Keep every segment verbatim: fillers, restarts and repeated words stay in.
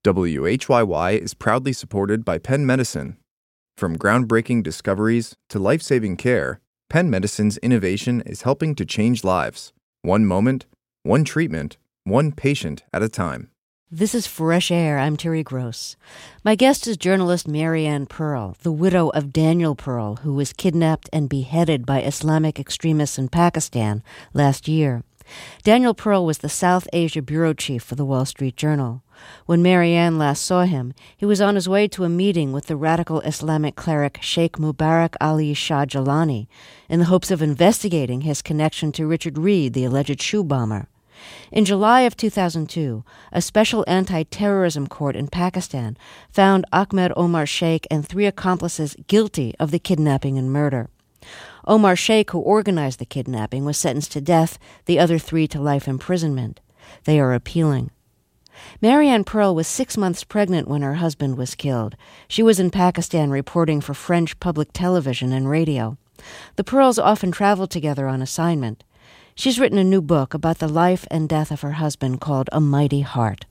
W H Y Y is proudly supported by Penn Medicine. From groundbreaking discoveries to life-saving care, Penn Medicine's innovation is helping to change lives, one moment, one treatment, one patient at a time. This is Fresh Air. I'm Terry Gross. My guest is journalist Marianne Pearl, the widow of Daniel Pearl, who was kidnapped and beheaded by Islamic extremists in Pakistan last year. Daniel Pearl was the South Asia bureau chief for the Wall Street Journal. When Marianne last saw him, he was on his way to a meeting with the radical Islamic cleric Sheikh Mubarak Ali Shah Jalani in the hopes of investigating his connection to Richard Reid, the alleged shoe bomber. In July of two thousand two, a special anti-terrorism court in Pakistan found Ahmed Omar Sheikh and three accomplices guilty of the kidnapping and murder. Omar Sheikh, who organized the kidnapping, was sentenced to death, the other three to life imprisonment. They are appealing. Marianne Pearl was six months pregnant when her husband was killed. She was in Pakistan reporting for French public television and radio. The Pearls often traveled together on assignment. She's written a new book about the life and death of her husband called A Mighty Heart.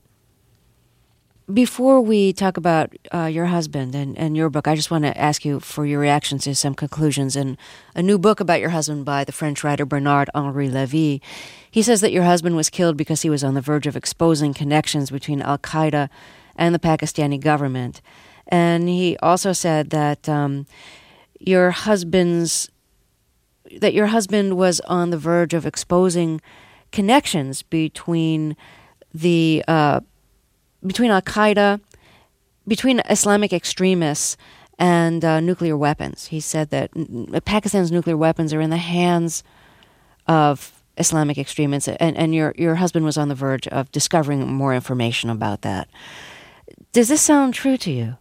Before we talk about uh, your husband and, and your book, I just want to ask you for your reactions to some conclusions in a new book about your husband by the French writer Bernard-Henri Lévy. He says that your husband was killed because he was on the verge of exposing connections between al-Qaeda and the Pakistani government. And he also said that um, your husband's that your husband was on the verge of exposing connections between the uh, between al-Qaeda, between Islamic extremists and uh, nuclear weapons. He said that Pakistan's nuclear weapons are in the hands of Islamic extremists, and, and your, your husband was on the verge of discovering more information about that. Does this sound true to you?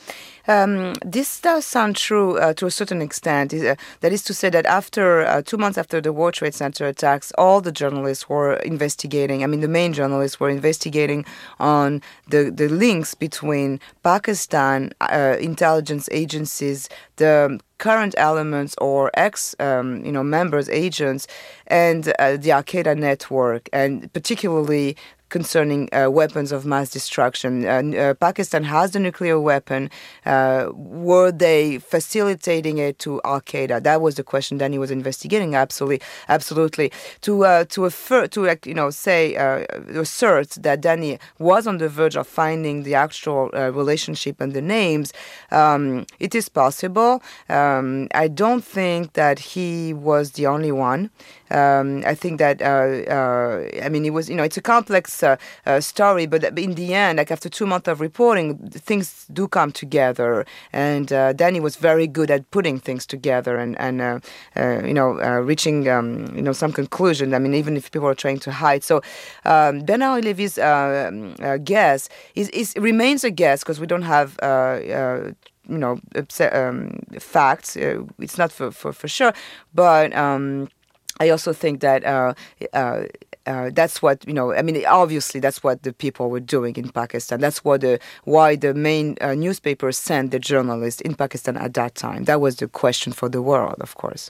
Um, this does sound true uh, to a certain extent. Uh, that is to say that after uh, two months after the World Trade Center attacks, all the journalists were investigating. I mean, the main journalists were investigating on the, the links between Pakistan uh, intelligence agencies, the current elements or ex, um, you know, members, agents, and uh, the Al-Qaeda network, and particularly concerning uh, weapons of mass destruction. Uh, uh, Pakistan has the nuclear weapon. Uh, were they facilitating it to Al-Qaeda? That was the question Danny was investigating. Absolutely, absolutely. To uh, to affir- to like, you know say uh, assert that Danny was on the verge of finding the actual uh, relationship and the names. Um, it is possible. Um, I don't think that he was the only one. Um, I think that, uh, uh, I mean, it was, you know, it's a complex uh, uh, story, but in the end, like after two months of reporting, things do come together. And uh, Danny was very good at putting things together and, and uh, uh, you know, uh, reaching, um, you know, some conclusion. I mean, even if people are trying to hide. So um, Bernard-Henri Lévy's uh, uh, guess is, is remains a guess because we don't have uh, uh, you know, um, facts. Uh, it's not for, for, for sure. But um, I also think that uh, uh, uh, that's what, you know, I mean, obviously that's what the people were doing in Pakistan. That's what the, why the main uh, newspapers sent the journalists in Pakistan at that time. That was the question for the world, of course.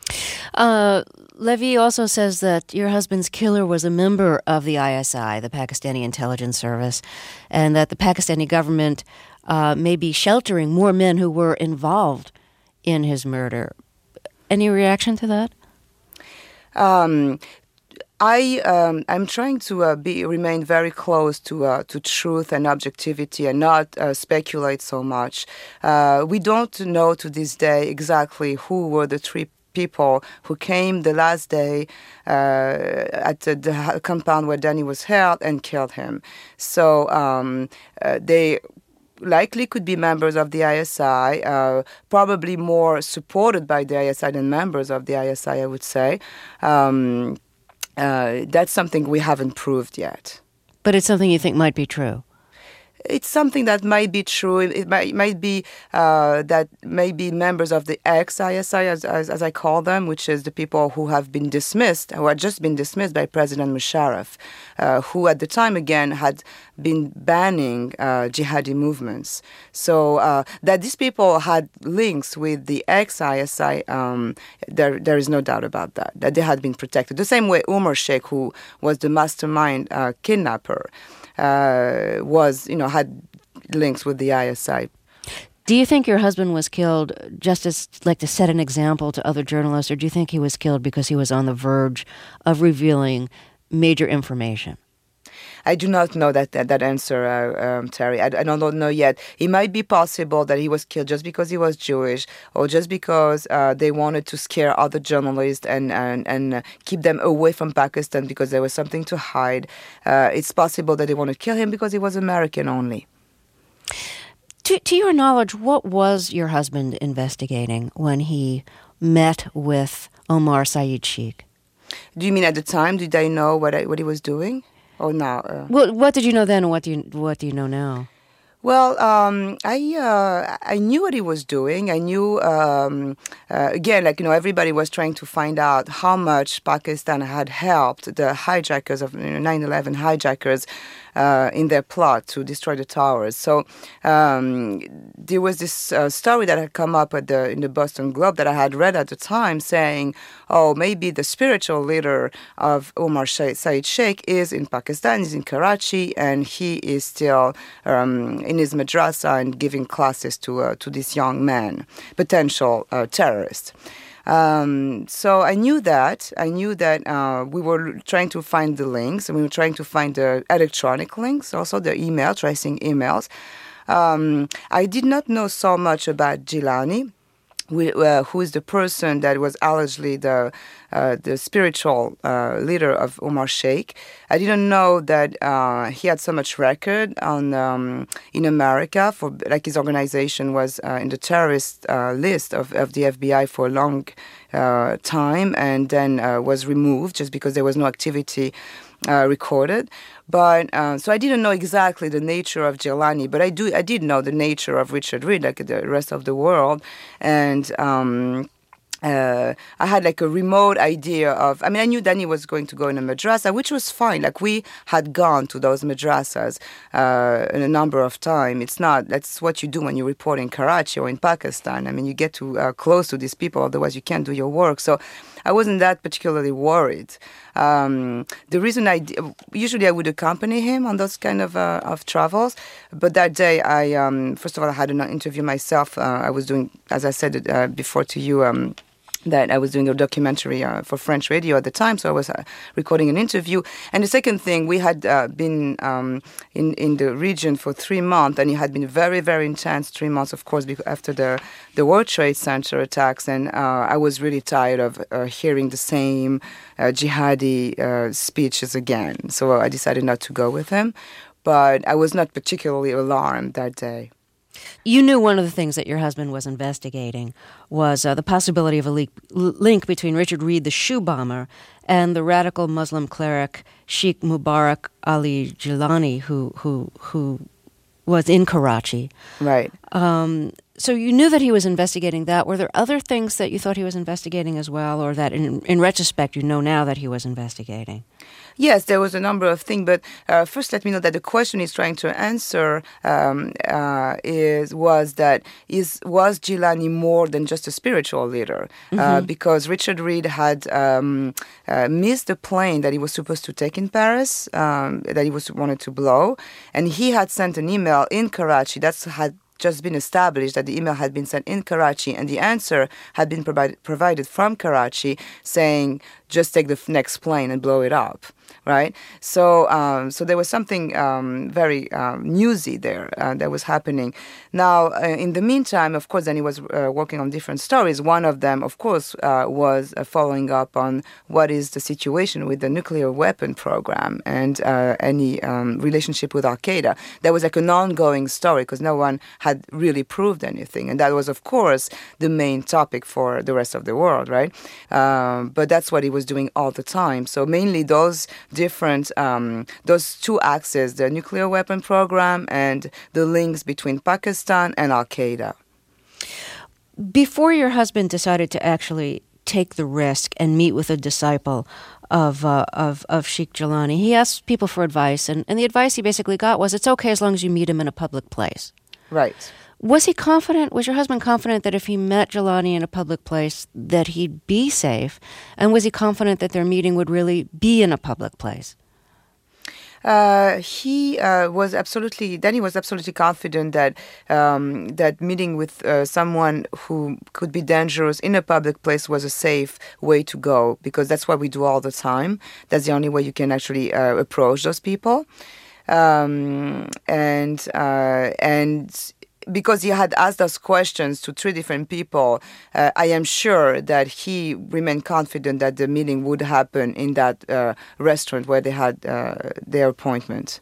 Uh, Lévy also says that your husband's killer was a member of the I S I, the Pakistani intelligence service, and that the Pakistani government uh, may be sheltering more men who were involved in his murder. Any reaction to that? Um, I um, I'm trying to uh, be remain very close to uh, to truth and objectivity and not uh, speculate so much. Uh, we don't know to this day exactly who were the three people who came the last day uh, at the, the compound where Danny was held and killed him. So um, uh, they likely could be members of the I S I, uh, probably more supported by the I S I than members of the I S I, I would say. Um, uh, that's something we haven't proved yet. But it's something you think might be true? It's something that might be true. It, it might, it might be uh, that maybe members of the ex-I S I, as, as, as I call them, which is the people who have been dismissed, who had just been dismissed by President Musharraf, uh, who at the time, again, had been banning uh, jihadi movements. So uh, that these people had links with the ex-I S I, um, there, there is no doubt about that, that they had been protected. The same way Omar Sheikh, who was the mastermind uh, kidnapper, uh, was, you know, had links with the I S I. Do you think your husband was killed just as, like, to set an example to other journalists, or do you think he was killed because he was on the verge of revealing major information? I do not know that that, that answer, uh, um, Terry. I, I don't know yet. It might be possible that he was killed just because he was Jewish, or just because uh, they wanted to scare other journalists and and, and uh, keep them away from Pakistan because there was something to hide. Uh, it's possible that they wanted to kill him because he was American only. To, to your knowledge, what was your husband investigating when he met with Omar Saeed Sheikh? Do you mean at the time? Did I know what I, what he was doing? Or now? Uh... Well, what did you know then, and what do you what do you know now? Well, um, I uh, I knew what he was doing. I knew, um, uh, again, like, you know, everybody was trying to find out how much Pakistan had helped the hijackers of, you know, nine eleven hijackers uh, in their plot to destroy the towers. So um, there was this uh, story that had come up at the in the Boston Globe that I had read at the time saying, oh, maybe the spiritual leader of Omar Saeed Sheikh is in Pakistan, he's in Karachi, and he is still um, in his madrasa and giving classes to uh, to this young man, potential uh, terrorist. Um, so I knew that. I knew that uh, we were trying to find the links, and we were trying to find the electronic links, also the email, tracing emails. Um, I did not know so much about Jilani, We, uh, who is the person that was allegedly the uh, the spiritual uh, leader of Omar Sheikh. I didn't know that uh, he had so much record on um, in America. For like his organization was uh, in the terrorist uh, list of, of the F B I for a long uh, time, and then uh, was removed just because there was no activity Uh, recorded. But uh, so I didn't know exactly the nature of Jilani, but I do I did know the nature of Richard Reed, like the rest of the world, and um, uh, I had like a remote idea of. I mean, I knew Danny was going to go in a madrasa, which was fine. Like we had gone to those madrasas uh, a number of times. It's not that's what you do when you report in Karachi or in Pakistan. I mean, you get to uh, close to these people, otherwise you can't do your work. So I wasn't that particularly worried. Um, the reason I usually I would accompany him on those kind of uh, of travels, but that day I um, first of all I had an interview myself. Uh, I was doing, as I said uh, before to you. Um, that I was doing a documentary uh, for French radio at the time, so I was uh, recording an interview. And the second thing, we had uh, been um, in, in the region for three months, and it had been very, very intense three months, of course, after the, the World Trade Center attacks, and uh, I was really tired of uh, hearing the same uh, jihadi uh, speeches again. So I decided not to go with him, but I was not particularly alarmed that day. You knew one of the things that your husband was investigating was uh, the possibility of a le- link between Richard Reed, the shoe bomber, and the radical Muslim cleric Sheikh Mubarak Ali Jilani, who who who was in Karachi. Right. Um, so you knew that he was investigating that. Were there other things that you thought he was investigating as well, or that in, in retrospect you know now that he was investigating? Yes, there was a number of things, but uh, first let me know that the question he's trying to answer um, uh, is was that is was Jilani more than just a spiritual leader? Mm-hmm. Uh, because Richard Reed had um, uh, missed the plane that he was supposed to take in Paris, um, that he was wanted to blow, and he had sent an email in Karachi that's had just been established that the email had been sent in Karachi, and the answer had been provided provided from Karachi saying, just take the next plane and blow it up, right? So um, so there was something um, very um, newsy there uh, that was happening. Now, uh, in the meantime, of course, then he was uh, working on different stories. One of them, of course, uh, was uh, following up on what is the situation with the nuclear weapon program and uh, any um, relationship with Al-Qaeda. That was like an ongoing story because no one had really proved anything. And that was, of course, the main topic for the rest of the world, right? Um, but that's what he was doing all the time. So mainly those different, um, those two axes, the nuclear weapon program and the links between Pakistan and Al-Qaeda. Before your husband decided to actually take the risk and meet with a disciple of uh, of, of Sheikh Jilani, he asked people for advice, and, and the advice he basically got was, it's okay as long as you meet him in a public place. Right. Was he confident, was your husband confident that if he met Jilani in a public place that he'd be safe? And was he confident that their meeting would really be in a public place? Uh, he uh, was absolutely, Danny was absolutely confident that um, that meeting with uh, someone who could be dangerous in a public place was a safe way to go, because that's what we do all the time. That's the only way you can actually uh, approach those people. Um, and uh, and because he had asked those questions to three different people, uh, I am sure that he remained confident that the meeting would happen in that uh, restaurant where they had uh, their appointment.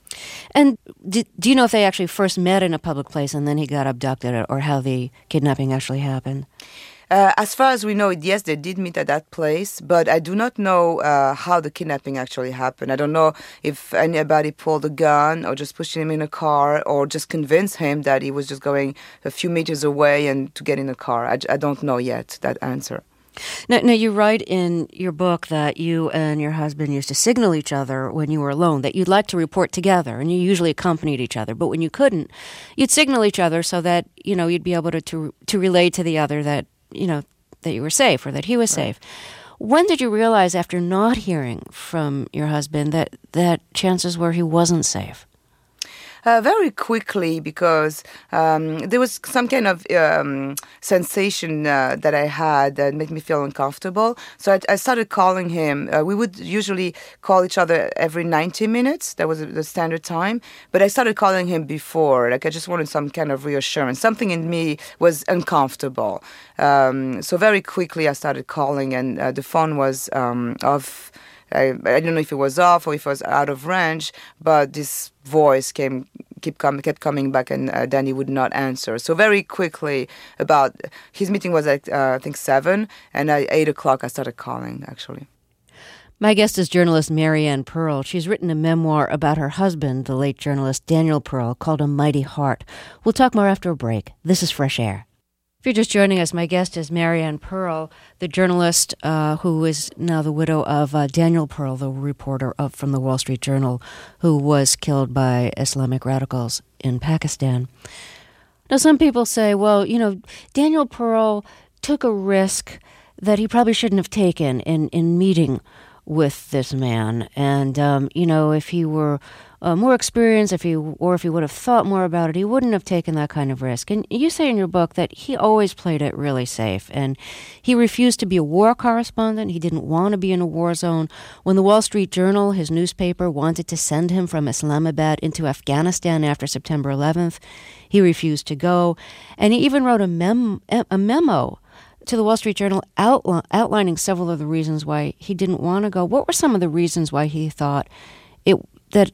And do, do you know if they actually first met in a public place and then he got abducted, or how the kidnapping actually happened? Uh, as far as we know, yes, they did meet at that place, but I do not know uh, how the kidnapping actually happened. I don't know if anybody pulled a gun or just pushed him in a car or just convinced him that he was just going a few meters away and to get in a car. I, I don't know yet that answer. Now, now, you write in your book that you and your husband used to signal each other when you were alone, that you'd like to report together, and you usually accompanied each other. But when you couldn't, you'd signal each other so that, you know, you'd be able to, to, to relay to the other that, you know, that you were safe or that he was Right. safe. When did you realize, after not hearing from your husband, that, that chances were he wasn't safe? Uh, very quickly, because um, there was some kind of um, sensation uh, that I had that made me feel uncomfortable. So I, I started calling him. Uh, we would usually call each other every ninety minutes. That was the standard time. But I started calling him before. Like, I just wanted some kind of reassurance. Something in me was uncomfortable. Um, so very quickly I started calling, and uh, the phone was um, off. I, I don't know if it was off or if it was out of range, but this voice came, keep com- kept coming back, and uh, Danny would not answer. So very quickly, about his meeting was at uh, I think seven, and at eight o'clock I started calling actually. My guest is journalist Marianne Pearl. She's written a memoir about her husband, the late journalist Daniel Pearl, called A Mighty Heart. We'll talk more after a break. This is Fresh Air. If you're just joining us, my guest is Marianne Pearl, the journalist uh, who is now the widow of uh, Daniel Pearl, the reporter of, from the Wall Street Journal, who was killed by Islamic radicals in Pakistan. Now, some people say, well, you know, Daniel Pearl took a risk that he probably shouldn't have taken in, in meeting with this man. And, um, you know, if he were uh, more experienced, if he or if he would have thought more about it, he wouldn't have taken that kind of risk. And you say in your book that he always played it really safe. And he refused to be a war correspondent. He didn't want to be in a war zone. When the Wall Street Journal, his newspaper, wanted to send him from Islamabad into Afghanistan after September eleventh, he refused to go. And he even wrote a, mem- a memo to the Wall Street Journal outli- outlining several of the reasons why he didn't want to go. What were some of the reasons why he thought it that,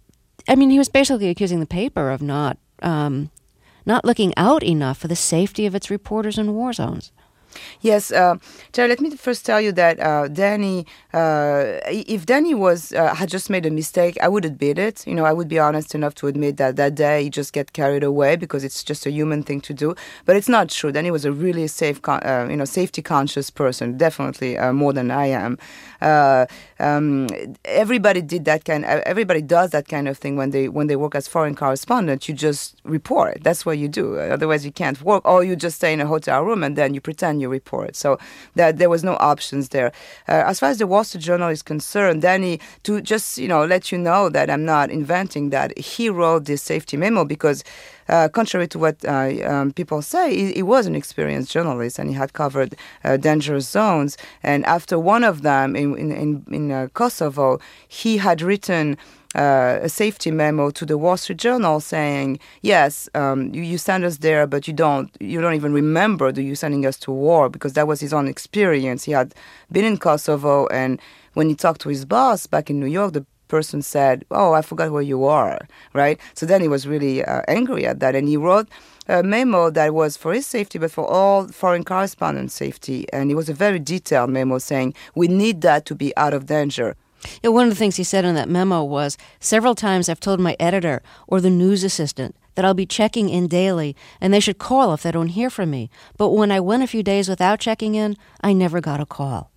I mean, he was basically accusing the paper of not um, not looking out enough for the safety of its reporters in war zones? Yes, uh, Terry, let me first tell you that uh, Danny, uh, if Danny was uh, had just made a mistake, I would admit it. You know, I would be honest enough to admit that that day he just get carried away, because it's just a human thing to do. But it's not true. Danny was a really safe, con- uh, you know, safety conscious person, definitely uh, more than I am. Uh, um, everybody did that kind. Everybody does that kind of thing when they when they work as foreign correspondent. You just report. That's what you do. Otherwise, you can't work. Or you just stay in a hotel room and then you pretend you report. So that there was no options there. Uh, as far as the Wall Street Journal is concerned, Danny, to just you know let you know that I'm not inventing that, he wrote this safety memo because, uh, contrary to what uh, um, people say, he, he was an experienced journalist and he had covered uh, dangerous zones. And after one of them in in in, in uh, Kosovo, he had written Uh, a safety memo to the Wall Street Journal saying, yes, um, you, you send us there, but you don't you don't even remember that you're sending us to war, because that was his own experience. He had been in Kosovo, and when he talked to his boss back in New York, the person said, oh, I forgot where you are, right? So then he was really uh, angry at that, and he wrote a memo that was for his safety, but for all foreign correspondents' safety. And it was a very detailed memo saying, we need that to be out of danger. Yeah, one of the things he said in that memo was, several times I've told my editor or the news assistant that I'll be checking in daily and they should call if they don't hear from me. But when I went a few days without checking in, I never got a call.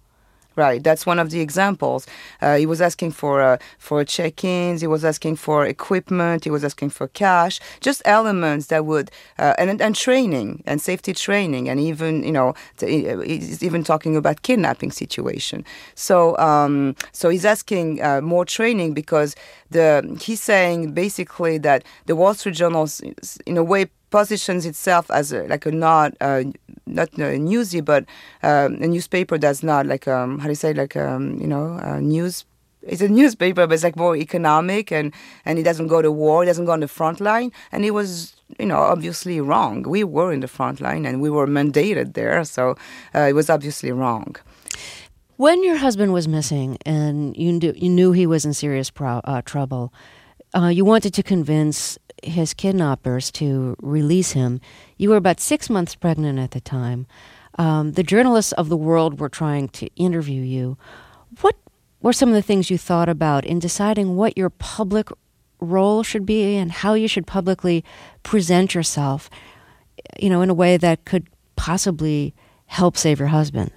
Right, that's one of the examples. Uh, he was asking for uh, for check-ins. He was asking for equipment. He was asking for cash. Just elements that would uh, and and training and safety training, and even you know he's even talking about kidnapping situation. So um, so he's asking uh, more training because the he's saying basically that the Wall Street Journal, in a way, positions itself as a, like a not uh, not a newsy, but um, a newspaper that's not like um how do you say like um you know a news. It's a newspaper, but it's like more economic, and and it doesn't go to war. It doesn't go on the front line, and it was you know obviously wrong. We were in the front line, and we were mandated there, so uh, it was obviously wrong. When your husband was missing, and you knew, you knew he was in serious pro- uh, trouble, uh, you wanted to convince his kidnappers to release him. You were about six months pregnant at the time. Um, the journalists of the world were trying to interview you. What were some of the things you thought about in deciding what your public role should be and how you should publicly present yourself, you know, in a way that could possibly help save your husband?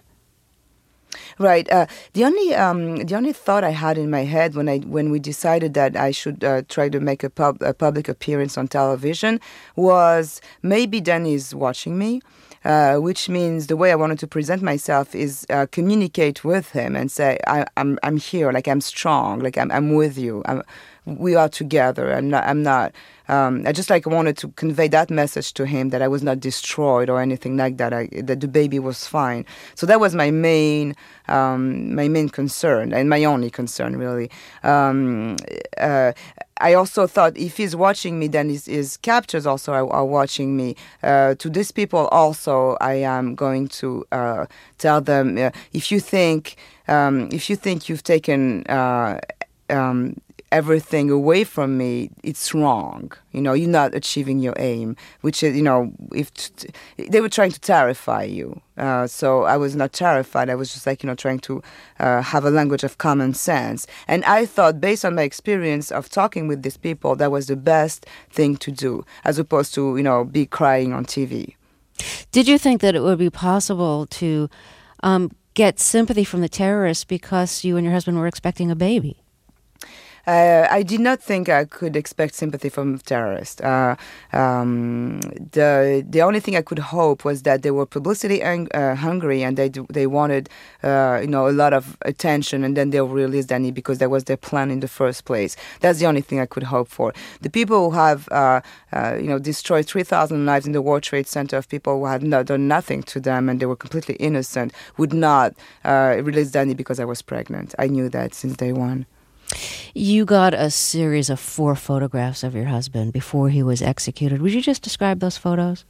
Right. Uh, the only um, the only thought I had in my head when I when we decided that I should uh, try to make a, pub, a public appearance on television was maybe Danny's watching me, uh, which means the way I wanted to present myself is uh, communicate with him and say I, I'm I'm here, like I'm strong, like I'm I'm with you. I'm, we are together. I'm not. I'm not. Um, I just like wanted to convey that message to him that I was not destroyed or anything like that. I, that the baby was fine. So that was my main, um, my main concern and my only concern really. Um, uh, I also thought if he's watching me, then his, his captors also are, are watching me. Uh, to these people also, I am going to uh, tell them uh, if you think um, if you think you've taken. Uh, um, everything away from me, it's wrong. You know, you're not achieving your aim, which is, you know, if t- they were trying to terrify you. Uh, so I was not terrified. I was just like, you know, trying to uh, have a language of common sense. And I thought, based on my experience of talking with these people, that was the best thing to do, as opposed to, you know, be crying on T V. Did you think that it would be possible to um, get sympathy from the terrorists because you and your husband were expecting a baby? Uh, I did not think I could expect sympathy from terrorists. Uh, um, the the only thing I could hope was that they were publicity ang- uh, hungry and they they wanted uh, you know a lot of attention, and then they'll release Danny because that was their plan in the first place. That's the only thing I could hope for. The people who have uh, uh, you know destroyed three thousand lives in the World Trade Center of people who had not done nothing to them and they were completely innocent would not uh, release Danny because I was pregnant. I knew that since day one. You got a series of four photographs of your husband before he was executed. Would you just describe those photos?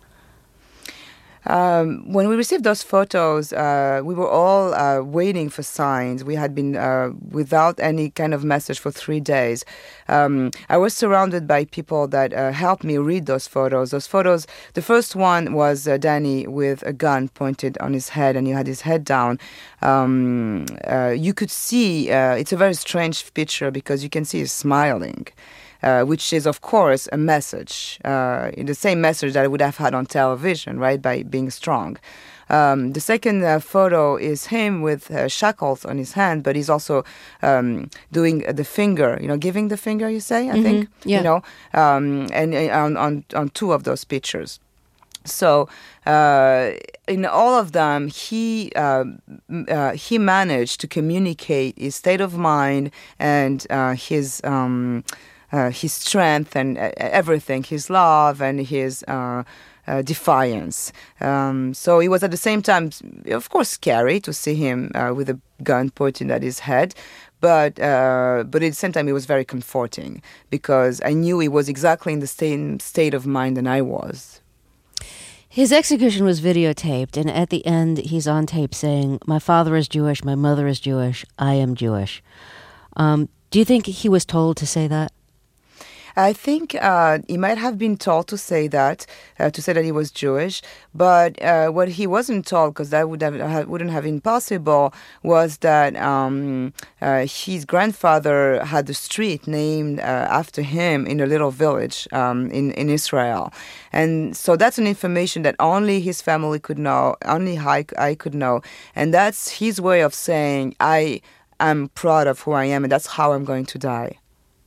Um, when we received those photos, uh, we were all uh, waiting for signs. We had been uh, without any kind of message for three days. Um, I was surrounded by people that uh, helped me read those photos. Those photos, the first one was uh, Danny with a gun pointed on his head, and he had his head down. Um, uh, you could see, uh, it's a very strange picture because you can see he's smiling. Uh, which is, of course, a message, uh, the same message that I would have had on television, right, by being strong. Um, the second uh, photo is him with uh, shackles on his hand, but he's also um, doing the finger, you know, giving the finger, you say, I mm-hmm. think, yeah. you know, um, and, and on, on, on two of those pictures. So uh, in all of them, he uh, uh, he managed to communicate his state of mind and uh, his... Um, Uh, his strength and uh, everything, his love and his uh, uh, defiance. Um, so it was at the same time, of course, scary to see him uh, with a gun pointed at his head. But uh, but at the same time, it was very comforting because I knew he was exactly in the same state of mind than I was. His execution was videotaped, and at the end, he's on tape saying, "My father is Jewish, my mother is Jewish, I am Jewish." Um, do you think he was told to say that? I think uh, he might have been told to say that, uh, to say that he was Jewish, but uh, what he wasn't told, because that would have, wouldn't have been possible, was that um, uh, his grandfather had a street named uh, after him in a little village um, in, in Israel. And so that's an information that only his family could know, only I, I could know. And that's his way of saying, I am proud of who I am, and that's how I'm going to die.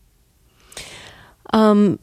Um,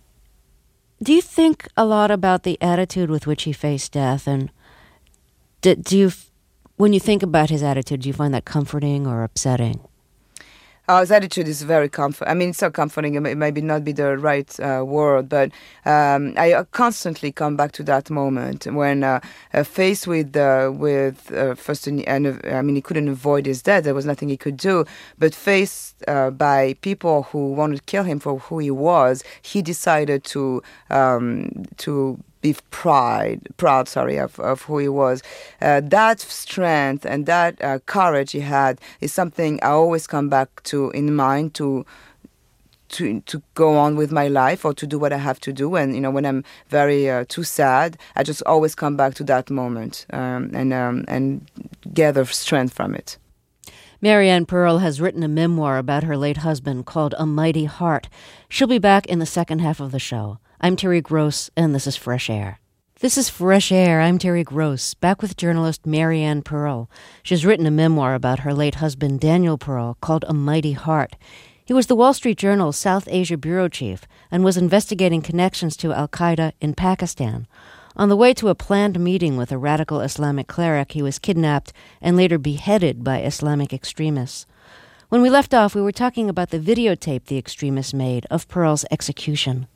do you think a lot about the attitude with which he faced death, and do, do you, when you think about his attitude, do you find that comforting or upsetting? Uh, his attitude is very comfort. I mean, it's so comforting. It may, it maybe not be the right uh, word, but um, I uh, constantly come back to that moment when, uh, uh, faced with uh, with uh, first, and I mean, he couldn't avoid his death. There was nothing he could do. But faced uh, by people who wanted to kill him for who he was, he decided to um, to. be pride, proud, sorry, of, of who he was. Uh, that strength and that uh, courage he had is something I always come back to in mind to to to go on with my life or to do what I have to do. And, you know, when I'm very uh, too sad, I just always come back to that moment um, and um, and gather strength from it. Marianne Pearl has written a memoir about her late husband called A Mighty Heart. She'll be back in the second half of the show. I'm Terry Gross, and this is Fresh Air. This is Fresh Air. I'm Terry Gross, back with journalist Marianne Pearl. She's written a memoir about her late husband, Daniel Pearl, called A Mighty Heart. He was the Wall Street Journal's South Asia bureau chief and was investigating connections to al-Qaeda in Pakistan. On the way to a planned meeting with a radical Islamic cleric, he was kidnapped and later beheaded by Islamic extremists. When we left off, we were talking about the videotape the extremists made of Pearl's execution.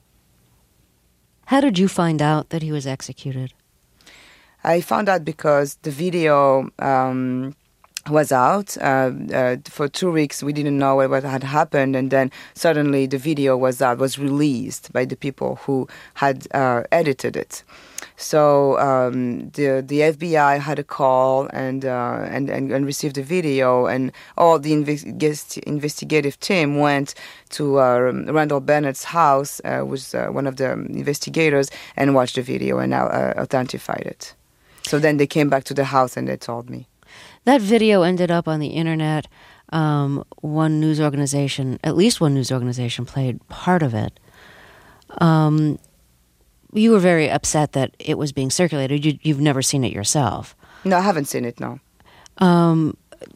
How did you find out that he was executed? I found out because the video um, was out. Uh, uh, for two weeks, we didn't know what had happened, and then suddenly the video was out, was released by the people who had uh, edited it. So um, the the F B I had a call and, uh, and and and received the video, and all the invest- investigative team went to uh, Randall Bennett's house, uh, was uh, one of the investigators, and watched the video and uh, authenticated it. So then they came back to the house and they told me. That video ended up on the internet. Um, one news organization, at least one news organization, played part of it. Um, you were very upset that it was being circulated. You, you've never seen it yourself. No, I haven't seen it, no. Um,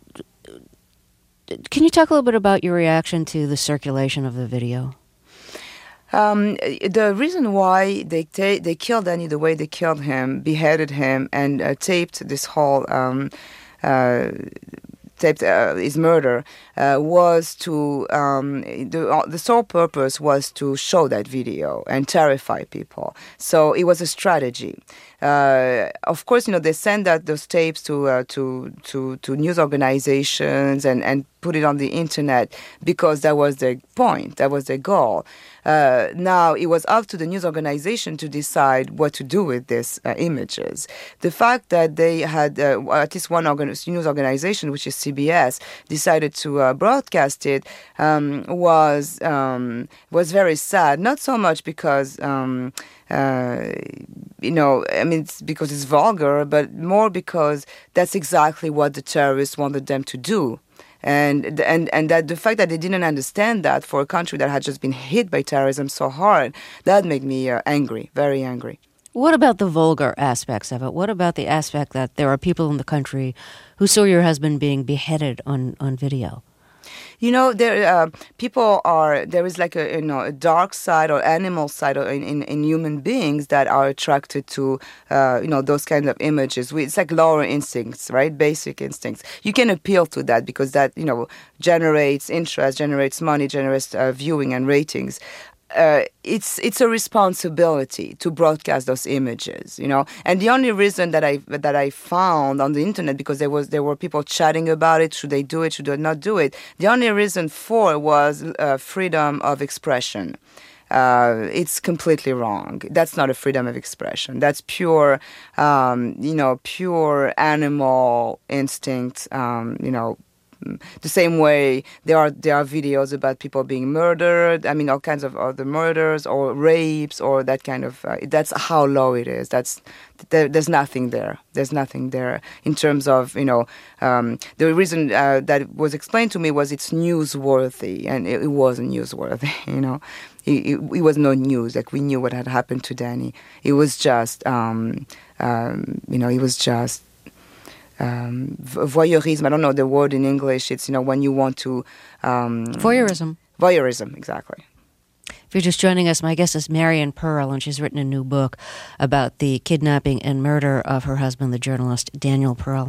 can you talk a little bit about your reaction to the circulation of the video? Um, the reason why they ta- they killed Danny the way they killed him, beheaded him, and uh, taped this whole um, uh, taped uh, his murder uh, was to um, the uh, the sole purpose was to show that video and terrify people. So it was a strategy. Uh, of course, you know, they send out those tapes to uh, to to to news organizations and and put it on the internet because that was their point, that was their goal. Uh, now, it was up to the news organization to decide what to do with these uh, images. The fact that they had, uh, at least one organ- news organization, which is C B S, decided to uh, broadcast it um, was um, was very sad. Not so much because, um, uh, you know, I mean, it's because it's vulgar, but more because that's exactly what the terrorists wanted them to do. And and and that the fact that they didn't understand that for a country that had just been hit by terrorism so hard, that made me uh, angry, very angry. What about the vulgar aspects of it? What about the aspect that there are people in the country who saw your husband being beheaded on, on video? You know, there uh, people are. There is like a you know a dark side or animal side in, in, in human beings that are attracted to uh, you know those kind of images. We, it's like lower instincts, right? Basic instincts. You can appeal to that because that you know generates interest, generates money, generates uh, viewing and ratings. Uh, it's it's a responsibility to broadcast those images, you know. And the only reason that I that I found on the internet, because there was there were people chatting about it, should they do it, should they not do it? The only reason for it was uh, freedom of expression. Uh, it's completely wrong. That's not a freedom of expression. That's pure, um, you know, pure animal instinct, um, you know, the same way there are there are videos about people being murdered. I mean, all kinds of other murders or rapes or that kind of. Uh, that's how low it is. That's there, there's nothing there. There's nothing there in terms of you know um, the reason uh, that was explained to me was it's newsworthy, and it, it wasn't newsworthy. You know, it, it, it was no news. Like we knew what had happened to Danny. It was just um, um, you know, it was just. Um, voyeurism. I don't know the word in English. It's, you know, when you want to... Um, Voyeurism. Voyeurism, exactly. If you're just joining us, my guest is Marianne Pearl, and she's written a new book about the kidnapping and murder of her husband, the journalist Daniel Pearl.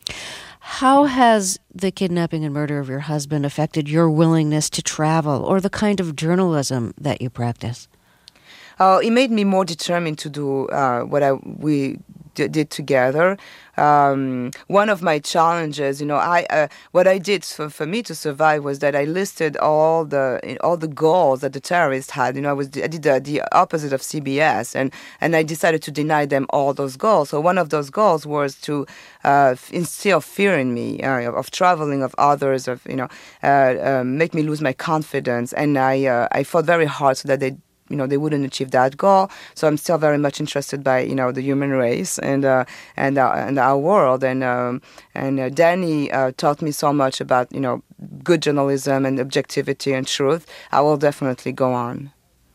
How has the kidnapping and murder of your husband affected your willingness to travel or the kind of journalism that you practice? Uh, it made me more determined to do uh, what I we d- did together. Um, one of my challenges, you know, I uh, what I did for, for me to survive was that I listed all the all the goals that the terrorists had. You know, I was I did the, the opposite of C B S, and and I decided to deny them all those goals. So one of those goals was to uh, instill fear in me uh, of traveling, of others, of you know, uh, uh, make me lose my confidence, and I uh, I fought very hard so that they. You know, they wouldn't achieve that goal. So I'm still very much interested by, you know, the human race and uh, and uh, and our world. And um, and uh, Danny uh, taught me so much about, you know, good journalism and objectivity and truth. I will definitely go on.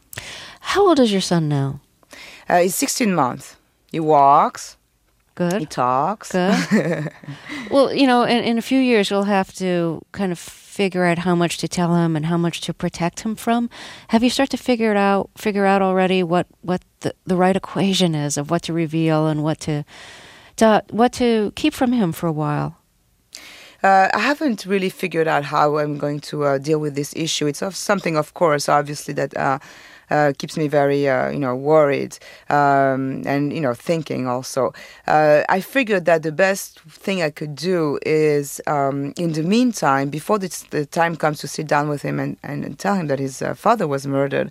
How old is your son now? Uh, he's sixteen months. He walks. Good. He talks. Good. Well, you know, in, in a few years, you'll have to kind of figure out how much to tell him and how much to protect him from. Have you started to figure it out? Figure out already what what the, the right equation is of what to reveal and what to, to what to keep from him for a while? Uh, I haven't really figured out how I'm going to uh, deal with this issue. It's of something, of course, obviously that. Uh, Uh, keeps me very, uh, you know, worried um, and, you know, thinking also. Uh, I figured that the best thing I could do is, um, in the meantime, before this, the time comes to sit down with him and, and, and tell him that his uh, father was murdered,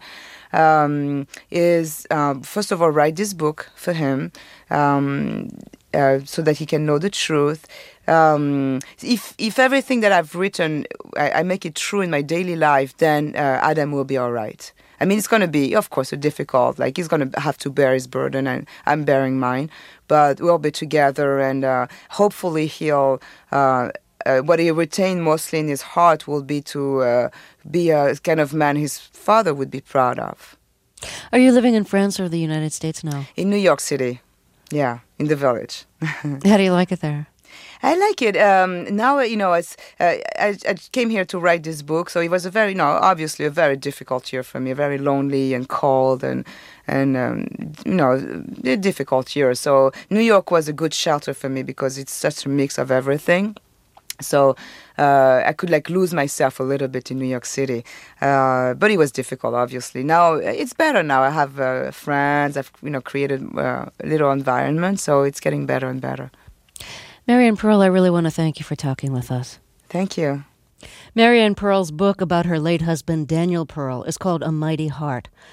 um, is, um, first of all, write this book for him um, uh, so that he can know the truth. Um, if if everything that I've written, I, I make it true in my daily life, then uh, Adam will be all right. I mean, it's going to be, of course, a difficult, like he's going to have to bear his burden and I'm bearing mine, but we'll be together and uh, hopefully he'll, uh, uh, what he retained mostly in his heart will be to uh, be a kind of man his father would be proud of. Are you living in France or the United States now? In New York City, yeah, in the Village. How do you like it there? I like it. Um, now, you know, it's, uh, I, I came here to write this book, so it was a very, you know, obviously a very difficult year for me, very lonely and cold and, and um, you know, a difficult year. So New York was a good shelter for me because it's such a mix of everything. So uh, I could like lose myself a little bit in New York City, uh, but it was difficult. Obviously, now it's better. Now I have uh, friends. I've you know created uh, a little environment, so it's getting better and better. Marianne Pearl, I really want to thank you for talking with us. Thank you. Marianne Pearl's book about her late husband, Daniel Pearl, is called A Mighty Heart.